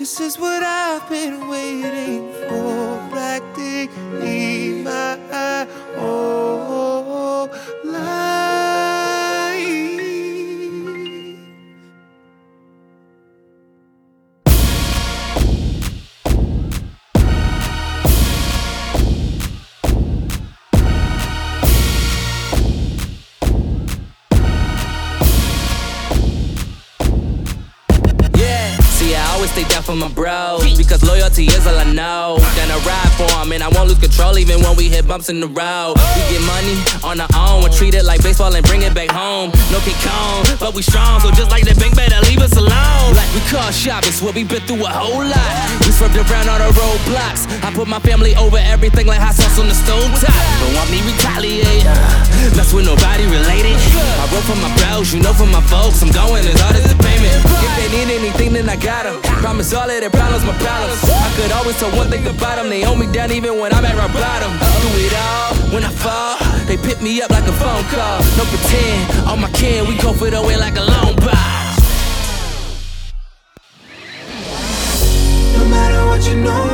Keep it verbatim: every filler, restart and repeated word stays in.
This is what I've been waiting for. Practically my whole life. See, I always stay down for my bros, because loyalty is all I know. Gonna ride for 'em and I won't lose control even when we hit bumps in the road. We get money on our own and treat it like baseball and bring it back home. No kick home, but we strong, so just like the bank better leave us alone. Like we call shopping, swear we been through a whole lot. We swerved around all the roadblocks. I put my family over everything like hot sauce on the stove top. Don't want me retaliate, mess with nobody related. I wrote for my bros, you know for my folks. I'm going as hard as the payment. If they need anything, then I got them. Promise all of their problems, my problems. I could always tell one thing about them. They hold me down even when I'm at rock bottom. Do it all, when I fall, they pick me up like a phone call. No pretend, all my kin, we go for the win like a long ball. No matter what you know